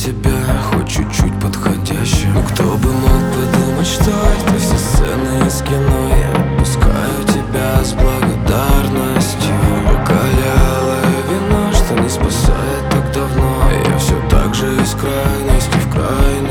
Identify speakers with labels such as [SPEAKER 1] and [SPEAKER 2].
[SPEAKER 1] тебя хоть чуть-чуть подходящим. Но кто бы мог подумать, что это все сцены из кино. Я отпускаю тебя с благодарностью. Околелое вино, что не спасает так давно. Я все так же из крайности в крайность.